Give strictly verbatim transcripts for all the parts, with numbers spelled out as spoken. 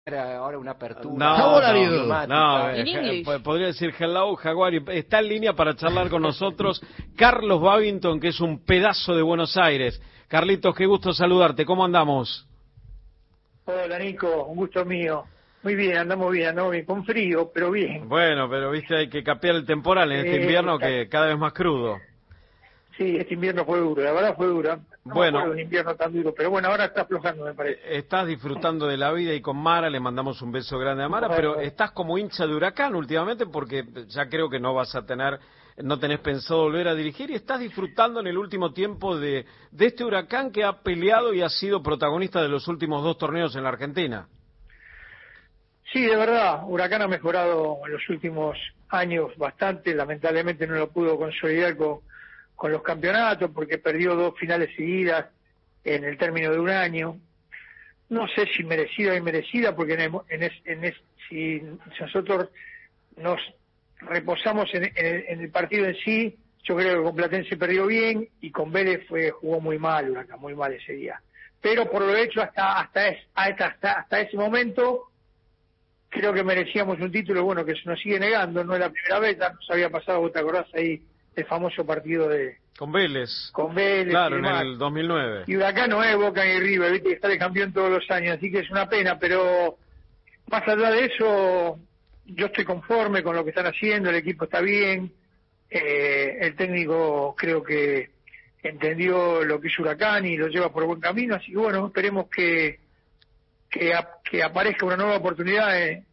ahora una apertura. No, no, no, In eh, English. podría decir hello, Jaguar. Está en línea para charlar con nosotros Carlos Babington, que es un pedazo de Buenos Aires. Carlitos, qué gusto saludarte. ¿Cómo andamos? Hola Nico, un gusto mío. Muy bien, andamos bien, andamos bien, con frío, pero bien. Bueno, pero viste, hay que capear el temporal en este Eh, invierno que cada vez más crudo. Sí, este invierno fue duro, la verdad fue duro. No Bueno. me acuerdo de un invierno tan duro, pero bueno, ahora está aflojando, me parece. Estás disfrutando de la vida y con Mara, le mandamos un beso grande a Mara, pero estás como hincha de Huracán últimamente porque ya creo que no vas a tener, no tenés pensado volver a dirigir y estás disfrutando en el último tiempo de, de este Huracán que ha peleado y ha sido protagonista de los últimos dos torneos en la Argentina. Sí, de verdad, Huracán ha mejorado en los últimos años bastante, lamentablemente no lo pudo consolidar con, con los campeonatos porque perdió dos finales seguidas en el término de un año. No sé si merecida o inmerecida, porque en, el, en, es, en es, si nosotros nos reposamos en, en, en el partido en sí, yo creo que con Platense perdió bien y con Vélez fue jugó muy mal, Huracán, muy mal ese día. Pero por lo hecho hasta hasta, es, hasta, hasta, hasta ese momento creo que merecíamos un título, bueno, que se nos sigue negando, no es la primera vez, ya nos había pasado, ¿vos te acordás ahí el famoso partido de... Con Vélez. Con Vélez. Claro, en el dos mil nueve. Y Huracán no es Boca ni River, viste que está de campeón todos los años, así que es una pena, pero más allá de eso, yo estoy conforme con lo que están haciendo, el equipo está bien, eh, el técnico creo que entendió lo que es Huracán y lo lleva por buen camino, así que bueno, esperemos que que, a, que aparezca una nueva oportunidad en,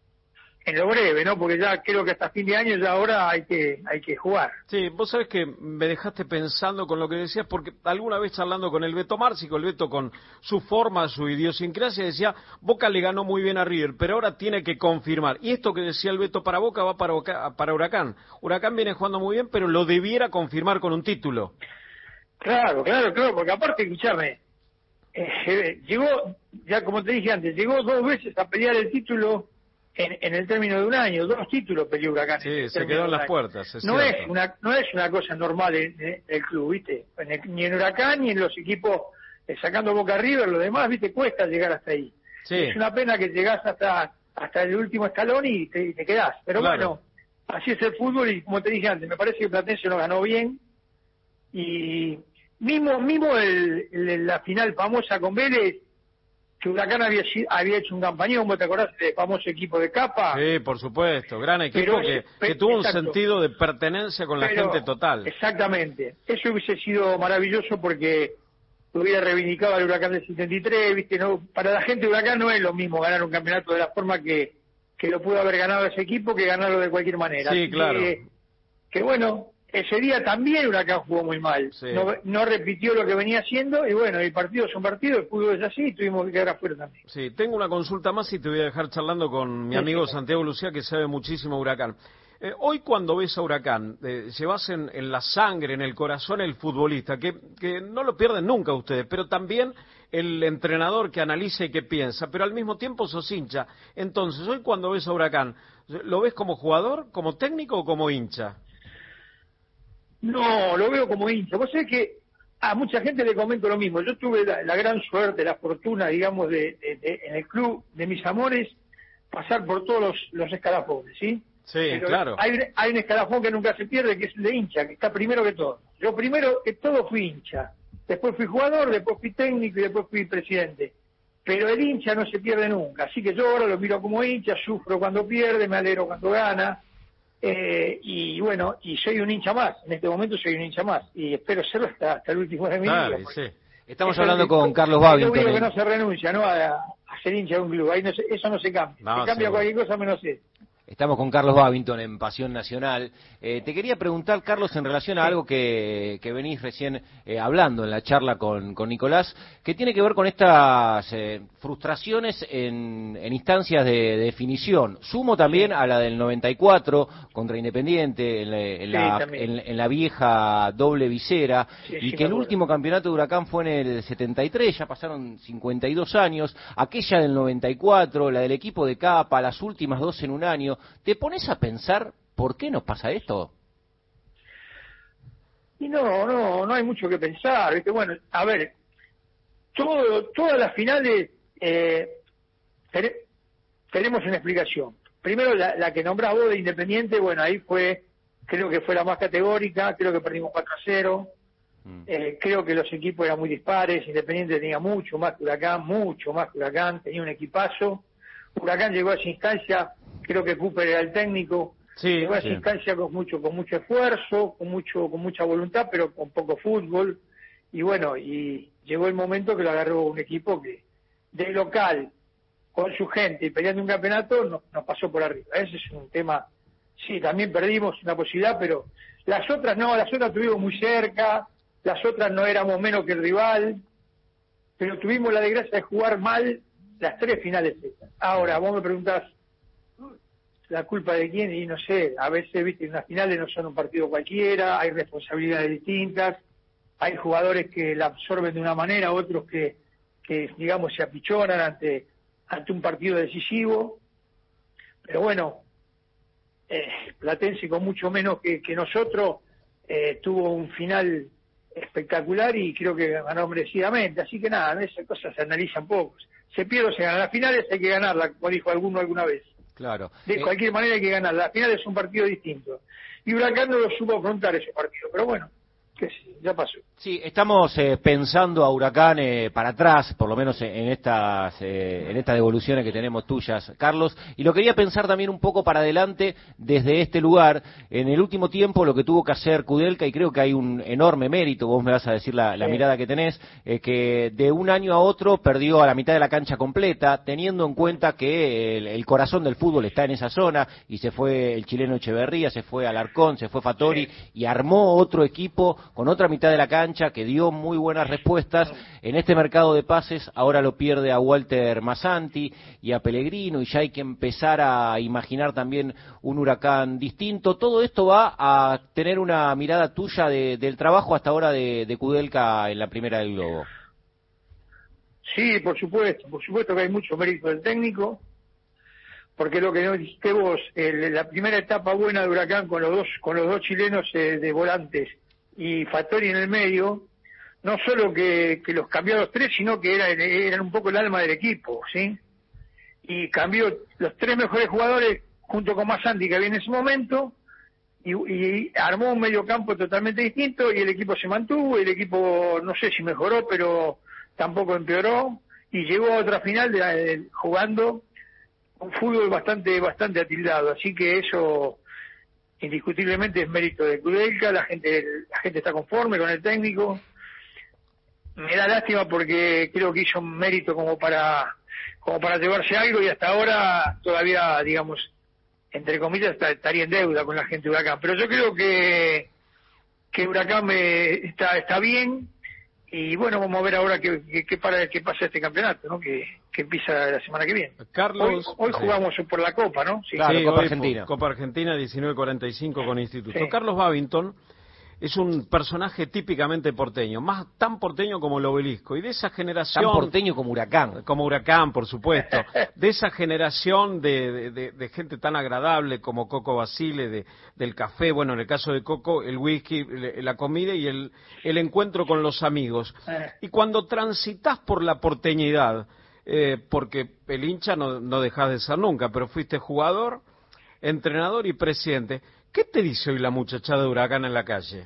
en lo breve, ¿no? Porque ya creo que hasta fin de año ya ahora hay que hay que jugar. Sí, vos sabés que me dejaste pensando con lo que decías, porque alguna vez charlando con el Beto Márcico, el Beto con su forma, su idiosincrasia, decía, Boca le ganó muy bien a River, pero ahora tiene que confirmar. Y esto que decía el Beto para Boca va para, Boca, para Huracán. Huracán viene jugando muy bien, pero lo debiera confirmar con un título. Claro, claro, claro, porque aparte, escuchame, eh, llegó, ya como te dije antes, llegó dos veces a pelear el título en, en el término de un año, dos títulos peleó Huracán. Sí, se quedó en las puertas, es no cierto. es una no es una cosa normal en, en el club, ¿viste? En el, ni en Huracán ni en los equipos, eh, sacando Boca River, lo demás, ¿viste? Cuesta llegar hasta ahí. Sí. Es una pena que llegás hasta hasta el último escalón y te, y te quedás. Pero claro. Bueno, así es el fútbol y como te dije antes, me parece que Platense lo ganó bien y... Mismo, mismo el, el, la final famosa con Vélez, que Huracán había, había hecho un campañón, ¿vos te acordás del famoso equipo de Capa? Sí, por supuesto, gran equipo pero, que, pero, que tuvo exacto. un sentido de pertenencia con pero, la gente total. Exactamente, eso hubiese sido maravilloso porque hubiera reivindicado al Huracán del setenta y tres, ¿viste? No, para la gente de Huracán no es lo mismo ganar un campeonato de la forma que, que lo pudo haber ganado ese equipo que ganarlo de cualquier manera. Sí, Así claro. Que, que bueno... Ese día también Huracán jugó muy mal, sí. no, no repitió lo que venía haciendo y bueno, el partido es un partido, el fútbol es así y tuvimos que quedar afuera también. Sí, tengo una consulta más y te voy a dejar charlando con mi amigo Santiago Lucía que sabe muchísimo Huracán. Eh, hoy cuando ves a Huracán, eh, llevas en, en la sangre, en el corazón el futbolista, que, que no lo pierden nunca ustedes, pero también el entrenador que analiza y que piensa, pero al mismo tiempo sos hincha. Entonces, hoy cuando ves a Huracán, ¿lo ves como jugador, como técnico o como hincha? No, lo veo como hincha. Vos sabés que a mucha gente le comento lo mismo. Yo tuve la, la gran suerte, la fortuna, digamos, de, de, de en el club de mis amores, pasar por todos los, los escalafones, ¿sí? Sí, Pero claro. Hay, hay un escalafón que nunca se pierde, que es el de hincha, que está primero que todo. Yo primero que todo fui hincha. Después fui jugador, después fui técnico y después fui presidente. Pero el hincha no se pierde nunca. Así que yo ahora lo miro como hincha, sufro cuando pierde, me alegro cuando gana. Eh, y bueno, y soy un hincha más, en este momento soy un hincha más, y espero serlo hasta, hasta el último de mi Claro, vida. sí. Estamos Eso hablando es, con Carlos es Babington. lo único que no se renuncia, ¿no? A, a ser hincha de un club, ahí no se, eso no se cambia, No, se cambia seguro. cualquier cosa menos eso. Estamos con Carlos Babington en Pasión Nacional. Eh, te quería preguntar, Carlos, en relación a algo que, que venís recién eh, hablando en la charla con, con Nicolás, que tiene que ver con estas eh, frustraciones en, en instancias de, de definición. Sumo también a la del noventa y cuatro contra Independiente, en la, en Sí, la, también. en, en la vieja doble visera, Sí, y sí, que me el acuerdo. último campeonato de Huracán fue en el setenta y tres, ya pasaron cincuenta y dos años, aquella del noventa y cuatro, la del equipo de Capa, las últimas dos en un año. ¿Te pones a pensar por qué nos pasa esto? Y no, no, no hay mucho que pensar, ¿viste? Bueno, a ver, todo, todas las finales, eh, tenemos una explicación. Primero, la, la que nombrás vos de Independiente, bueno, ahí fue, creo que fue la más categórica, creo que perdimos cuatro a cero, mm. eh, creo que los equipos eran muy dispares, Independiente tenía mucho más que Huracán, mucho más que Huracán, tenía un equipazo, Huracán llegó a esa instancia, creo que Cooper era el técnico, sí, llegó a esa sí. instancia con mucho, con mucho esfuerzo, con mucho, con mucha voluntad, pero con poco fútbol, y bueno, y llegó el momento que lo agarró un equipo que, de local, con su gente y peleando un campeonato, nos, nos pasó por arriba. Ese es un tema, sí, también perdimos una posibilidad, pero las otras no, las otras tuvimos muy cerca, las otras no éramos menos que el rival, pero tuvimos la desgracia de jugar mal las tres finales estas. Ahora, vos me preguntás, ¿la culpa de quién? Y no sé, a veces, viste, en las finales no son un partido cualquiera, hay responsabilidades distintas, hay jugadores que la absorben de una manera, otros que, que digamos, se apichonan ante, ante un partido decisivo, pero bueno, eh, Platense con mucho menos que, que nosotros, eh, tuvo un final espectacular y creo que ganó merecidamente, así que nada, esas cosas se analizan poco. Se pierde o se gana. Las finales hay que ganarlas, como dijo alguno alguna vez. Claro. De eh... cualquier manera hay que ganarlas. Las finales son partidos distintos. Y Huracán no lo supo afrontar ese partido, pero bueno, que sí, ya pasó. Sí, estamos eh, pensando a Huracán eh, para atrás, por lo menos en estas eh, en estas devoluciones que tenemos tuyas, Carlos, y lo quería pensar también un poco para adelante desde este lugar. En el último tiempo lo que tuvo que hacer Kudelka, y creo que hay un enorme mérito, vos me vas a decir la, la sí. mirada que tenés, eh, que de un año a otro perdió a la mitad de la cancha completa, teniendo en cuenta que el, el corazón del fútbol está en esa zona, y se fue el chileno Echeverría, se fue Alarcón, se fue Fattori, sí. y armó otro equipo con otra mitad de la cancha, que dio muy buenas respuestas. En este mercado de pases ahora lo pierde a Walter Massanti y a Pellegrino, y ya hay que empezar a imaginar también un Huracán distinto. Todo esto va a tener una mirada tuya de, del trabajo hasta ahora de, de Kudelka en la primera del Globo. Sí, por supuesto, por supuesto que hay mucho mérito del técnico, porque lo que no dijiste vos, el, la primera etapa buena de Huracán con los dos, con los dos chilenos eh, de volantes y Fattori en el medio, no solo que, que los cambió a los tres, sino que era, eran un poco el alma del equipo, ¿sí? Y cambió los tres mejores jugadores junto con Massanti que había en ese momento, y, y armó un mediocampo totalmente distinto, y el equipo se mantuvo, y el equipo no sé si mejoró, pero tampoco empeoró, y llegó a otra final de, de, jugando un fútbol bastante bastante atildado, así que eso indiscutiblemente es mérito de Kudelka. La gente la gente está conforme con el técnico. Me da lástima porque creo que hizo un mérito como para como para llevarse algo, y hasta ahora todavía, digamos, entre comillas, está, estaría en deuda con la gente de Huracán. Pero yo creo que que Huracán me, está está bien, y bueno, vamos a ver ahora qué, qué, qué, para, qué pasa este campeonato, ¿no? Que, que empieza la semana que viene. Carlos, hoy, hoy jugamos sí. por la Copa, ¿no? Sí, claro, sí, Copa Argentina. Copa Argentina, diecinueve cuarenta y cinco con Instituto. Sí. Carlos Babington es un personaje típicamente porteño, más tan porteño como el Obelisco, y de esa generación... Tan porteño como Huracán. Como Huracán, por supuesto. De esa generación de, de, de, de gente tan agradable como Coco Basile, de, del café, bueno, en el caso de Coco, el whisky, la comida y el, el encuentro con los amigos. Y cuando transitas por la porteñidad, eh, porque el hincha no, no dejás de ser nunca, pero fuiste jugador, entrenador y presidente... ¿Qué te dice hoy la muchachada de Huracán en la calle?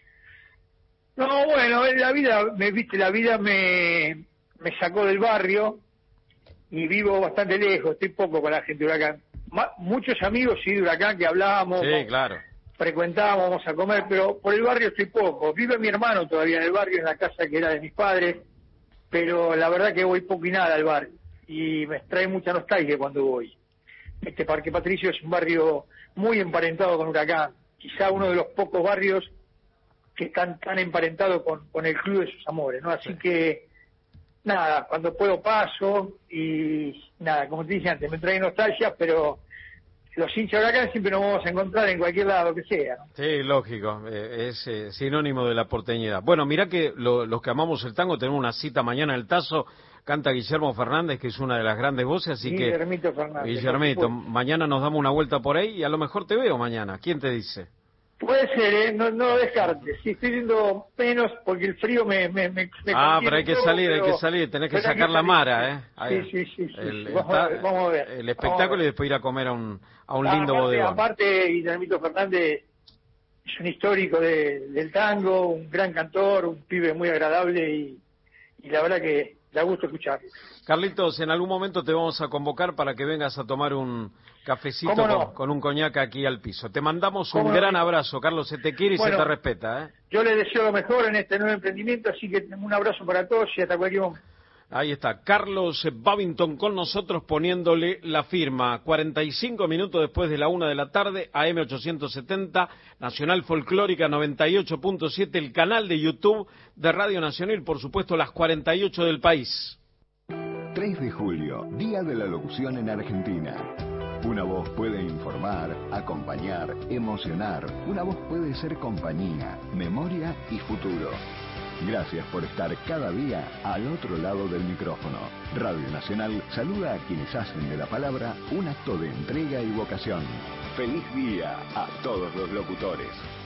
No, bueno, la vida, me viste, la vida me, me sacó del barrio y vivo bastante lejos, estoy poco con la gente de Huracán. Ma, muchos amigos, sí, de Huracán que hablábamos, sí, claro. frecuentábamos, vamos a comer, pero por el barrio estoy poco. Vive mi hermano todavía en el barrio, en la casa que era de mis padres, pero la verdad que voy poco y nada al barrio, y me trae mucha nostalgia cuando voy. Este Parque Patricio es un barrio muy emparentado con Huracán, quizá uno de los pocos barrios que están tan emparentados con, con el club de sus amores, ¿no? Así sí. que, nada, cuando puedo paso, y nada, como te dije antes, me trae nostalgia, pero los hinchas de Huracán siempre nos vamos a encontrar en cualquier lado que sea, ¿no? Sí, lógico, eh, es eh, sinónimo de la porteñidad. Bueno, mirá que lo, los que amamos el tango tenemos una cita mañana en el Tazo. Canta Guillermo Fernández, que es una de las grandes voces, así que... Guillermito Fernández. Guillermito, mañana nos damos una vuelta por ahí y a lo mejor te veo mañana. ¿Quién te dice? Puede ser, ¿eh? No, no lo descartes. Sí, estoy viendo menos porque el frío me... me, me, me ah, pero hay que poco, salir, pero, hay que salir, tenés que sacar que la salir, mara, ¿eh? Ahí, sí, sí, sí. sí, el, sí. Vamos, está, a ver, vamos a ver. El espectáculo y después ir a comer a un, a un ah, lindo aparte, bodegón. Aparte, Guillermito Fernández es un histórico de, del tango, un gran cantor, un pibe muy agradable y, y la verdad que da gusto escucharlo. Carlitos, en algún momento te vamos a convocar para que vengas a tomar un cafecito no? con, con un coñac aquí al piso. Te mandamos un no? gran abrazo, Carlos, se te quiere y bueno, se te respeta, ¿eh? Yo les deseo lo mejor en este nuevo emprendimiento, así que un abrazo para todos y hasta cualquier momento. Ahí está, Carlos Babington con nosotros poniéndole la firma. cuarenta y cinco minutos después de la una de la tarde, A M ochocientos setenta, Nacional Folclórica noventa y ocho punto siete, el canal de YouTube de Radio Nacional, por supuesto las cuarenta y ocho del país. tres de julio, Día de la Locución en Argentina. Una voz puede informar, acompañar, emocionar. Una voz puede ser compañía, memoria y futuro. Gracias por estar cada día al otro lado del micrófono. Radio Nacional saluda a quienes hacen de la palabra un acto de entrega y vocación. Feliz día a todos los locutores.